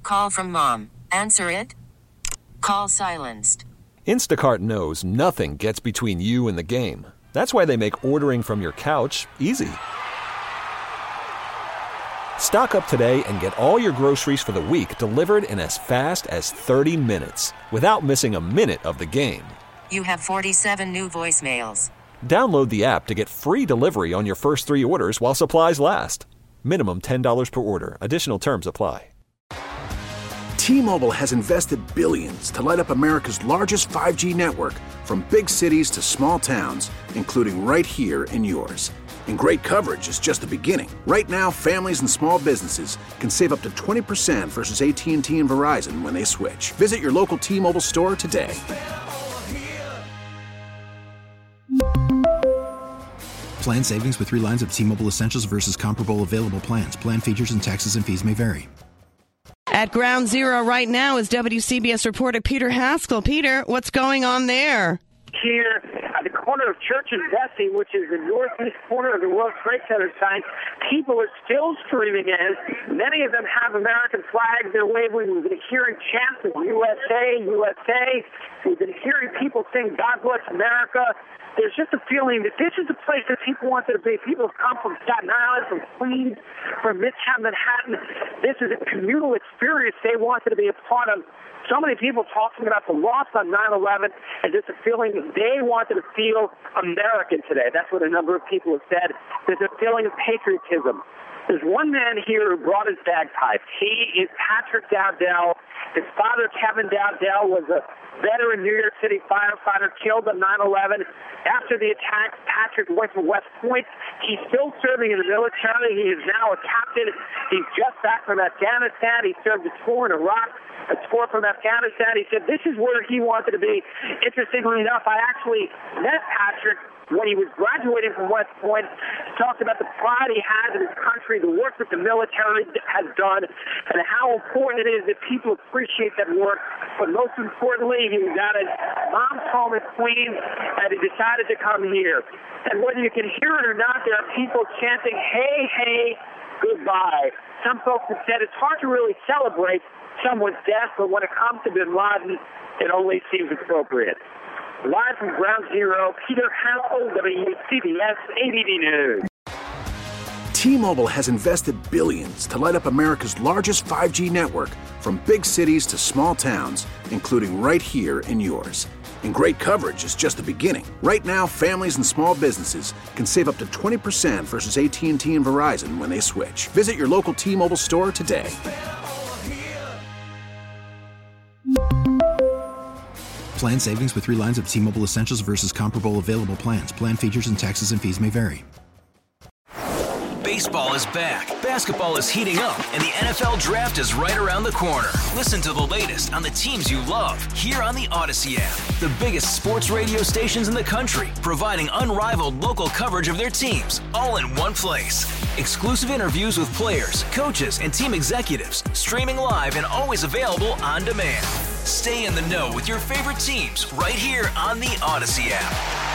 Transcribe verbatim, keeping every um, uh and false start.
call from mom. Answer it. Call silenced. Instacart knows nothing gets between you and the game. That's why they make ordering from your couch easy. Stock up today and get all your groceries for the week delivered in as fast as thirty minutes without missing a minute of the game. You have forty-seven new voicemails. Download the app to get free delivery on your first three orders while supplies last. Minimum ten dollars per order. Additional terms apply. T-Mobile has invested billions to light up America's largest five G network, from big cities to small towns, including right here in yours. And great coverage is just the beginning. Right now, families and small businesses can save up to twenty percent versus A T and T and Verizon when they switch. Visit your local T-Mobile store today. Plan savings with three lines of T-Mobile Essentials versus comparable available plans. Plan features and taxes and fees may vary. At Ground Zero right now is W C B S reporter Peter Haskell. Peter, what's going on there? Here at the corner of Church and Vesey, which is the northeast corner of the World Trade Center site, people are still streaming in. Many of them have American flags they're waving. We've been hearing chants of U S A, U S A. We've been hearing people sing God Bless America. There's just a feeling that this is the place that people wanted to be. People have come from Staten Island, from Queens, from Midtown Manhattan. This is a communal experience they wanted to be a part of. So many people talking about the loss on nine eleven and just a feeling that they wanted to feel American today. That's what a number of people have said. There's a feeling of patriotism. There's one man here who brought his bagpipes. He is Patrick Dowdell. His father, Kevin Dowdell, was a veteran New York City firefighter killed on nine eleven. After the attacks, Patrick went to West Point. He's still serving in the military. He is now a captain. He's just back from Afghanistan. He served a tour in Iraq, a tour from Afghanistan. He said this is where he wanted to be. Interestingly enough, I actually met Patrick when he was graduating from West Point. He talked about the pride he has in his country, the work that the military has done, and how important it is that people appreciate that work. But most importantly, he was at his mom's home in Queens, and he decided to come here. And whether you can hear it or not, there are people chanting, "Hey, hey, goodbye." Some folks have said it's hard to really celebrate someone's death, but when it comes to Bin Laden, it only seems appropriate. Live from Ground Zero, Peter Haskell, W C B S A B D News. T-Mobile has invested billions to light up America's largest five G network, from big cities to small towns, including right here in yours. And great coverage is just the beginning. Right now, families and small businesses can save up to twenty percent versus A T and T and Verizon when they switch. Visit your local T-Mobile store today. Plan savings with three lines of T-Mobile Essentials versus comparable available plans. Plan features and taxes and fees may vary. Baseball is back, basketball is heating up, and the N F L Draft is right around the corner. Listen to the latest on the teams you love here on the Odyssey app. The biggest sports radio stations in the country, providing unrivaled local coverage of their teams, all in one place. Exclusive interviews with players, coaches, and team executives, streaming live and always available on demand. Stay in the know with your favorite teams right here on the Odyssey app.